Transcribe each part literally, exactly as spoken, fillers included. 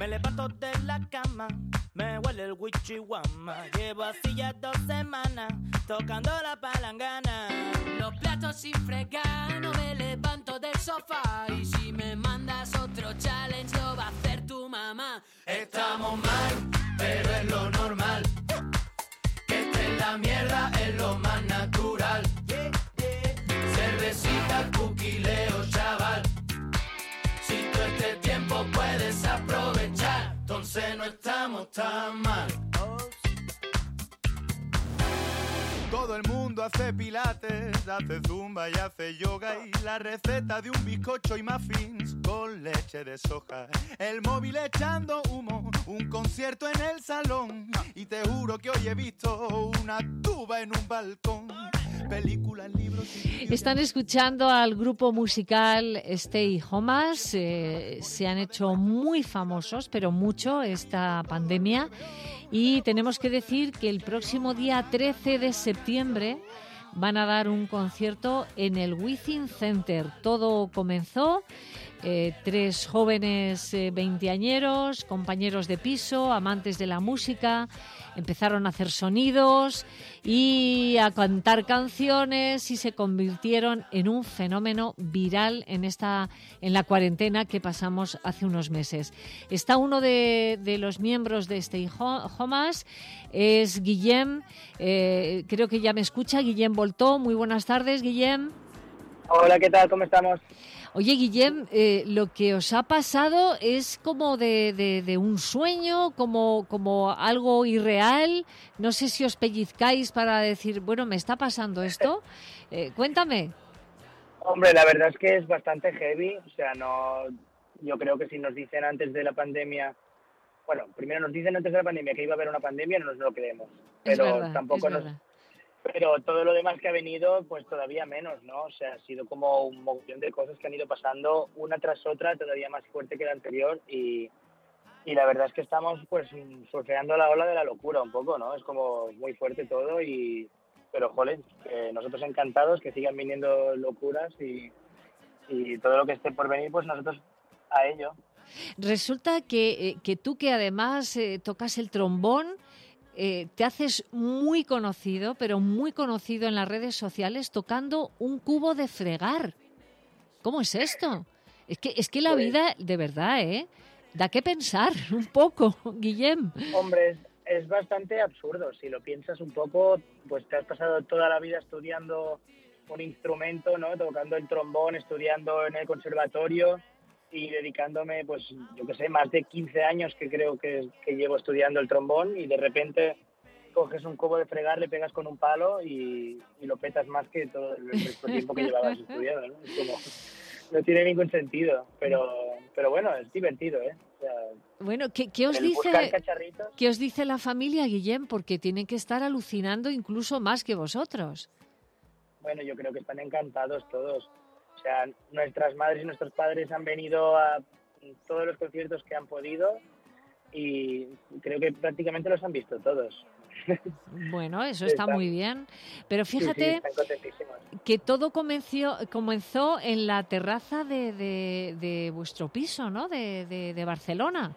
Me levanto de la cama, me huele el wichihuama. Llevo así ya dos semanas, tocando la palangana. Los platos sin fregar, no me levanto del sofá. Y si me mandas otro challenge, lo va a hacer tu mamá. Estamos mal, pero es lo normal. Que esté en la mierda es lo más natural. Cervecita, cuquileo, chaval. Si tú este tiempo puedes aprovechar, entonces no estamos tan mal. Todo el mundo hace pilates, hace zumba y hace yoga. Y la receta de un bizcocho y muffins con leche de soja. El móvil echando humo, un concierto en el salón. Y te juro que hoy he visto una tuba en un balcón. Películas, libros y... Están escuchando al grupo musical Stay Homas. Eh, se han hecho muy famosos, pero mucho, esta pandemia. Y tenemos que decir que el próximo día trece de septiembre van a dar un concierto en el Within Center. Todo comenzó, eh, tres jóvenes eh, veinteañeros, compañeros de piso, amantes de la música, empezaron a hacer sonidos y a cantar canciones y se convirtieron en un fenómeno viral en esta en la cuarentena que pasamos hace unos meses. Está uno de, de los miembros de Stay Homas, es Guillem, eh, creo que ya me escucha, Guillem Voltó. Muy buenas tardes, Guillem. Hola, ¿qué tal? ¿Cómo estamos? Oye, Guillem, eh, lo que os ha pasado es como de, de, de un sueño, como, como algo irreal. No sé si os pellizcáis para decir, bueno, me está pasando esto. Eh, cuéntame. Hombre, la verdad es que es bastante heavy. O sea, no, yo creo que si nos dicen antes de la pandemia, bueno, primero nos dicen antes de la pandemia que iba a haber una pandemia, no nos lo creemos. Pero es verdad, tampoco es nos... verdad. Pero todo lo demás que ha venido, pues todavía menos, ¿no? O sea, ha sido como un montón de cosas que han ido pasando una tras otra, todavía más fuerte que la anterior y, y la verdad es que estamos pues surfeando la ola de la locura un poco, ¿no? Es como muy fuerte todo y... Pero, joder, que nosotros encantados que sigan viniendo locuras y, y todo lo que esté por venir, pues nosotros a ello. Resulta que, eh, que tú que además eh, tocas el trombón, Eh, te haces muy conocido, pero muy conocido en las redes sociales tocando un cubo de fregar. ¿Cómo es esto? Es que, es que la Pues, vida, de verdad, ¿eh? Da que pensar un poco, Guillem. Hombre, es, es bastante absurdo. Si lo piensas un poco, pues te has pasado toda la vida estudiando un instrumento, ¿no? Tocando el trombón, estudiando en el conservatorio y dedicándome, pues, yo qué sé, más de quince años que creo que, que llevo estudiando el trombón y de repente coges un cubo de fregar, le pegas con un palo y, y lo petas más que todo el resto del tiempo que llevabas estudiando, ¿no? Es como, no tiene ningún sentido, pero, pero bueno, es divertido, ¿eh? O sea, bueno, ¿qué, qué os el dice, buscar cacharritos. ¿qué os dice la familia, Guillem? Porque tienen que estar alucinando incluso más que vosotros. Bueno, yo creo que están encantados todos. O sea, nuestras madres y nuestros padres han venido a todos los conciertos que han podido y creo que prácticamente los han visto todos. Bueno, eso está Están- muy bien. Pero Sí, sí, fíjate están contentísimos. que todo comenzó, comenzó en la terraza de, de, de vuestro piso, ¿no? De, de, de Barcelona.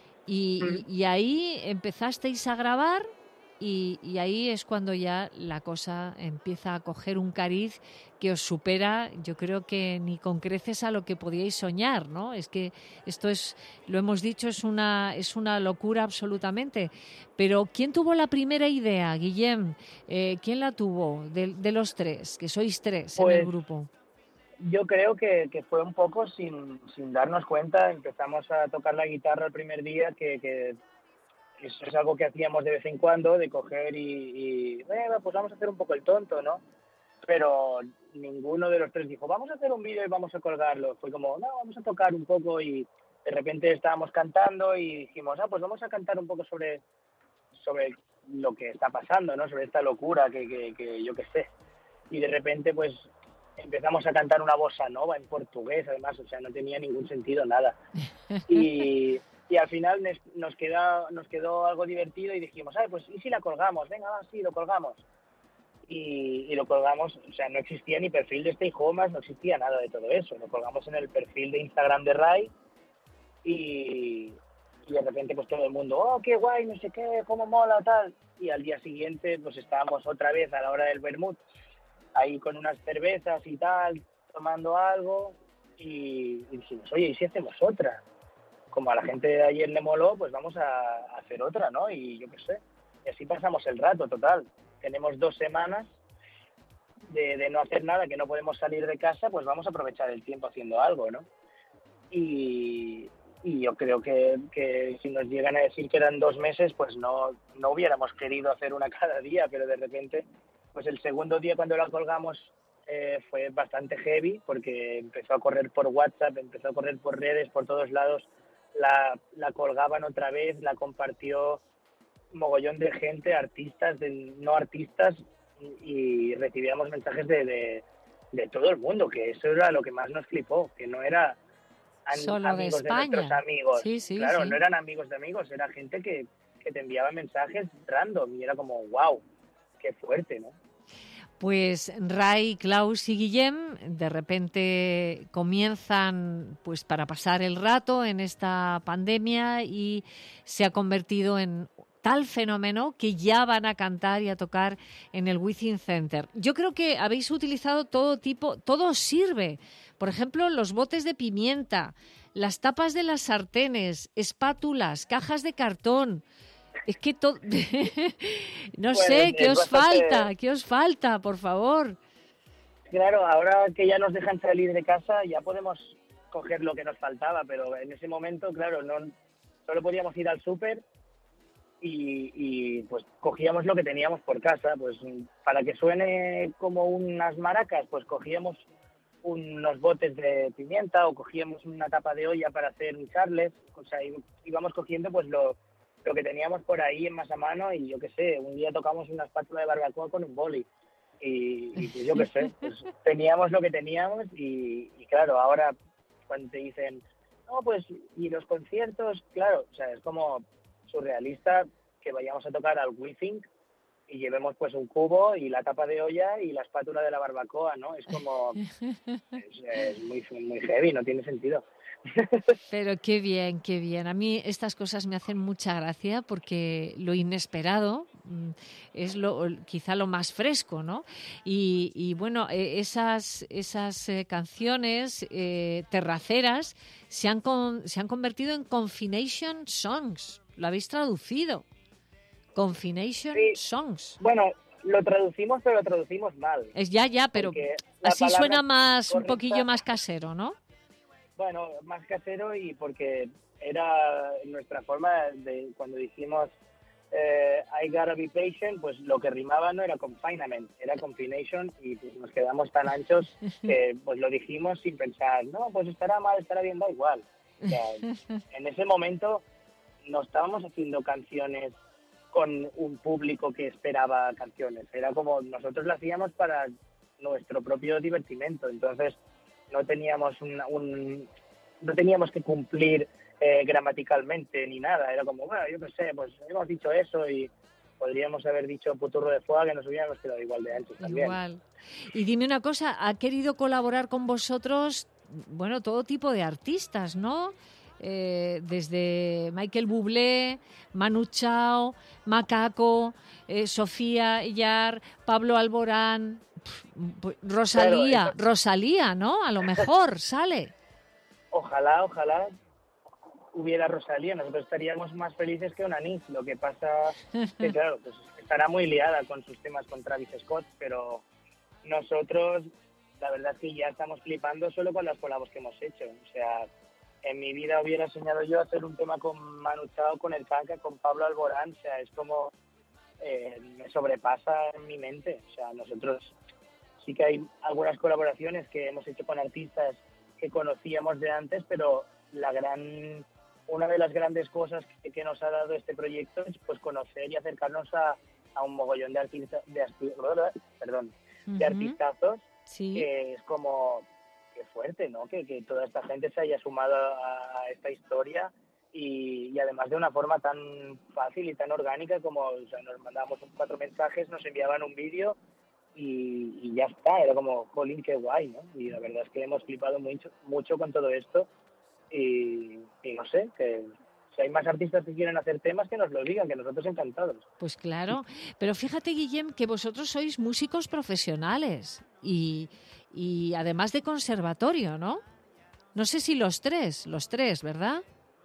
Y, y, y ahí empezasteis a grabar y, y ahí es cuando ya la cosa empieza a coger un cariz que os supera, yo creo que ni con creces a lo que podíais soñar, ¿no? Es que esto es, lo hemos dicho, es una, es una locura absolutamente. Pero ¿quién tuvo la primera idea, Guillem? Eh, ¿Quién la tuvo de, de los tres? Que sois tres en el Pues, grupo. Yo creo que, que fue un poco sin, sin darnos cuenta. Empezamos a tocar la guitarra el primer día, que, que eso es algo que hacíamos de vez en cuando, de coger y, y bueno, pues vamos a hacer un poco el tonto, ¿no? Pero ninguno de los tres dijo, vamos a hacer un vídeo y vamos a colgarlo. Fue como, no, vamos a tocar un poco y de repente estábamos cantando y dijimos, ah, pues vamos a cantar un poco sobre, sobre lo que está pasando, ¿no? Sobre esta locura que, que, que yo qué sé. Y de repente, pues, empezamos a cantar una bossa nova en portugués, además, o sea, no tenía ningún sentido nada. Y, y al final nos, nos, queda, nos quedó algo divertido y dijimos, ah, pues, ¿y si la colgamos? Venga, va, sí, lo colgamos. Y, y lo colgamos, o sea, no existía ni perfil de Stay Homas, no existía nada de todo eso. Lo colgamos en el perfil de Instagram de Rai y, y de repente pues todo el mundo, oh, qué guay, no sé qué, cómo mola, tal. Y al día siguiente pues estábamos otra vez a la hora del vermut, ahí con unas cervezas y tal, tomando algo, y, y dijimos, oye, ¿y si hacemos otra? Como a la gente de ayer le moló, pues vamos a, a hacer otra, ¿no? Y yo qué sé, y así pasamos el rato, total. Tenemos dos semanas de, de no hacer nada, que no podemos salir de casa, pues vamos a aprovechar el tiempo haciendo algo, ¿no? Y, y yo creo que, que si nos llegan a decir que eran dos meses, pues no, no hubiéramos querido hacer una cada día, pero de repente, pues el segundo día cuando la colgamos eh, fue bastante heavy, porque empezó a correr por WhatsApp, empezó a correr por redes, por todos lados, la, la colgaban otra vez, la compartió mogollón de gente, artistas, de no artistas, y recibíamos mensajes de, de, de todo el mundo, que eso era lo que más nos flipó, que no era an- Solo de amigos de, España. nuestros amigos, Sí, sí, claro, sí. no eran amigos de amigos, era gente que, que te enviaba mensajes random y era como, wow, qué fuerte, ¿no? Pues Ray, Klaus y Guillem de repente comienzan pues para pasar el rato en esta pandemia y se ha convertido en tal fenómeno que ya van a cantar y a tocar en el Within Center. Yo creo que habéis utilizado todo tipo, todo os sirve. Por ejemplo, los botes de pimienta, las tapas de las sartenes, espátulas, cajas de cartón. Es que todo... no Pues sé, ¿qué es os bastante- falta? ¿Qué os falta, por favor? Claro, ahora que ya nos dejan salir de casa, ya podemos coger lo que nos faltaba, pero en ese momento, claro, no solo podíamos ir al súper y, y pues cogíamos lo que teníamos por casa. Pues para que suene como unas maracas, pues cogíamos unos botes de pimienta o cogíamos una tapa de olla para hacer charles. O sea, í- íbamos cogiendo pues lo, lo que teníamos por ahí en más a mano, y yo qué sé, un día tocamos una espátula de barbacoa con un boli. Y, y pues yo qué sé, pues teníamos lo que teníamos y, y claro, ahora cuando te dicen, no, pues, y los conciertos, claro, o sea, es como surrealista que vayamos a tocar al Withink y llevemos pues un cubo y la tapa de olla y la espátula de la barbacoa, ¿no? Es como, es, es muy, muy heavy, no tiene sentido. Pero qué bien, qué bien. A mí estas cosas me hacen mucha gracia porque lo inesperado mm, es lo, quizá lo más fresco, ¿no? Y, y bueno, eh, esas, esas eh, canciones eh, terraceras se han, con- se han convertido en Confination Songs. Lo habéis traducido. Confination Sí. Songs. Bueno, lo traducimos, pero lo traducimos mal. Es ya, ya, pero Porque la así palabra suena más, un correcta- poquillo más casero, ¿no? Bueno, más casero, y porque era nuestra forma de cuando dijimos eh, I gotta be patient, pues lo que rimaba no era confinement, era confination, y pues nos quedamos tan anchos que pues lo dijimos sin pensar, no, pues estará mal, estará bien, da igual. O sea, en ese momento no estábamos haciendo canciones con un público que esperaba canciones, era como nosotros lo hacíamos para nuestro propio divertimento, entonces no teníamos un, un no teníamos que cumplir eh, gramaticalmente ni nada, era como, bueno, yo qué sé, pues hemos dicho eso y podríamos haber dicho puturro de fuego, que nos hubiéramos quedado igual de anchos también. Igual. Y dime una cosa, ¿ha querido colaborar con vosotros, bueno, todo tipo de artistas, ¿no? Eh, desde Michael Bublé, Manu Chao, Macaco, eh, Sofía Yar, Pablo Alborán, pf, pues, Rosalía, Claro, eso- Rosalía, ¿no? A lo mejor sale. Ojalá, ojalá hubiera Rosalía, nosotros estaríamos más felices que un anís. Lo que pasa que, claro, pues estará muy liada con sus temas con Travis Scott, pero nosotros, la verdad es que ya estamos flipando solo con las colabos que hemos hecho. O sea, en mi vida hubiera soñado yo hacer un tema con Manu Chao, con El Kanka, con Pablo Alborán. O sea, es como, eh, me sobrepasa en mi mente. O sea, nosotros sí que hay algunas colaboraciones que hemos hecho con artistas que conocíamos de antes, pero la gran una de las grandes cosas que, que nos ha dado este proyecto es pues conocer y acercarnos a, a un mogollón de artistas de, arti- perdón, de Ujú. artistazos, Sí. que es como qué fuerte, ¿no? Que, que toda esta gente se haya sumado a, a esta historia y, y además de una forma tan fácil y tan orgánica como, o sea, nos mandábamos cuatro mensajes, nos enviaban un vídeo y, y ya está, era como, jolín, qué guay, ¿no? Y la verdad es que hemos flipado mucho, mucho con todo esto y, y no sé, que Si hay más artistas que quieren hacer temas, que nos lo digan, que nosotros encantados. Pues claro, pero fíjate, Guillem, que vosotros sois músicos profesionales y, y además de conservatorio, ¿no? No sé si los tres, los tres, ¿verdad?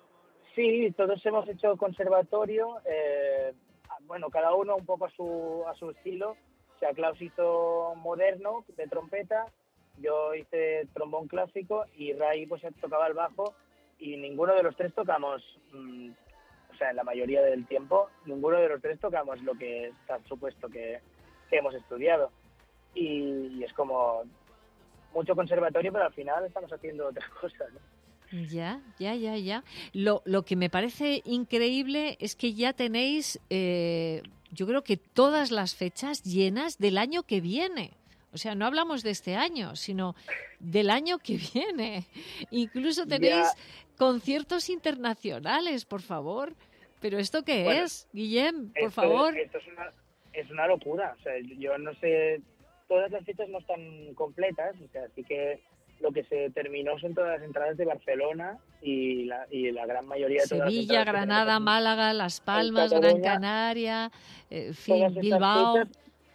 Sí, todos hemos hecho conservatorio, eh, bueno, cada uno un poco a su, a su estilo. O sea, Klaus hizo moderno, de trompeta, yo hice trombón clásico y Ray pues tocaba el bajo, y ninguno de los tres tocamos, mmm, o sea, en la mayoría del tiempo, ninguno de los tres tocamos lo que está supuesto que, que hemos estudiado. Y, y es como mucho conservatorio, pero al final estamos haciendo otras cosas, ¿no? Ya, ya, ya, ya. Lo, lo que me parece increíble es que ya tenéis, eh, yo creo que todas las fechas llenas del año que viene. O sea, no hablamos de este año, sino del año que viene. Incluso tenéis ya conciertos internacionales, por favor. ¿Pero esto qué bueno, es, Guillem? Por esto, favor. Esto es una, es una locura. O sea, yo no sé, todas las fechas no están completas, o sea, así que lo que se terminó son todas las entradas de Barcelona y la, y la gran mayoría de todas Sevilla, las Granada, Málaga, Las Palmas, Gran Canaria, en fin, Bilbao. Fechas,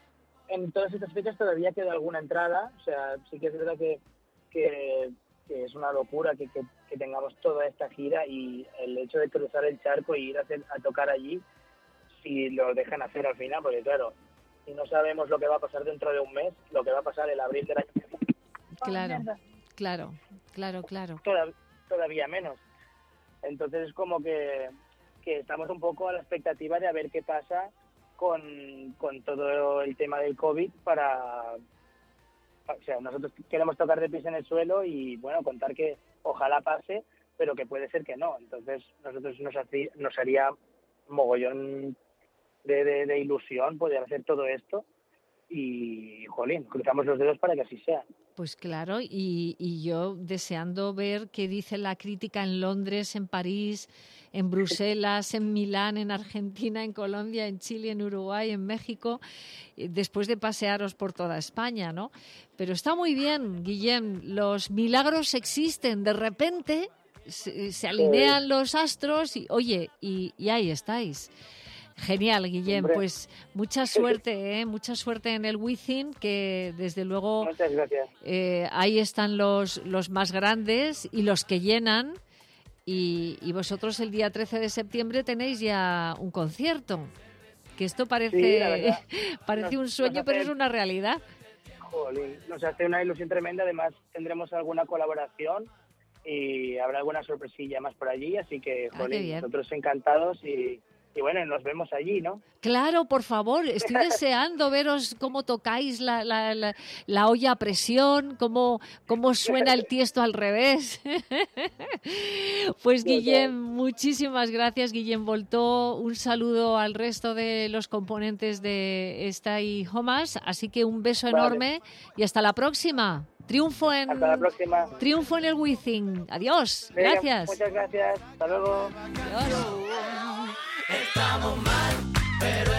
en todas estas fechas todavía queda alguna entrada, o sea, sí que es verdad que, que, que es una locura que, que, que tengamos toda esta gira, y el hecho de cruzar el charco y ir a, hacer, a tocar allí, si lo dejan hacer al final, porque claro, si no sabemos lo que va a pasar dentro de un mes, lo que va a pasar el abril del año que viene. Claro, claro, claro, claro. Todavía, todavía menos. Entonces es como que, que estamos un poco a la expectativa de a ver qué pasa con, con todo el tema del COVID para... O sea, nosotros queremos tocar de pies en el suelo y, bueno, contar que ojalá pase, pero que puede ser que no. Entonces nosotros nos, hacía, nos haría mogollón de, de, de ilusión poder hacer todo esto y, jolín, cruzamos los dedos para que así sea. Pues claro, y, y yo deseando ver qué dice la crítica en Londres, en París, en Bruselas, en Milán, en Argentina, en Colombia, en Chile, en Uruguay, en México, después de pasearos por toda España, ¿no? Pero está muy bien, Guillem, los milagros existen, de repente se, se alinean los astros y, oye, y, y ahí estáis. Genial, Guillem. Hombre. Pues mucha suerte, ¿eh? Mucha suerte en el Within, que desde luego Muchas gracias. Eh, ahí están los, los más grandes y los que llenan, y, y vosotros el día trece de septiembre tenéis ya un concierto, que esto parece, sí, parece nos, un sueño, hace, pero es una realidad. Jolín, nos hace una ilusión tremenda, además tendremos alguna colaboración y habrá alguna sorpresilla más por allí, así que, jolín, ah, nosotros encantados y... Y bueno, nos vemos allí, ¿no? Claro, por favor, estoy deseando veros cómo tocáis la, la, la, la olla a presión, cómo, cómo suena el tiesto al revés. Pues Guillem, muchísimas gracias, Guillem Voltó. Un saludo al resto de los componentes de Stay Homas. Así que un beso vale. enorme y hasta la próxima. Triunfo en, hasta la próxima. Triunfo en el Within. Adiós. Venga, gracias. Muchas gracias. Hasta luego. Adiós. Estamos mal, pero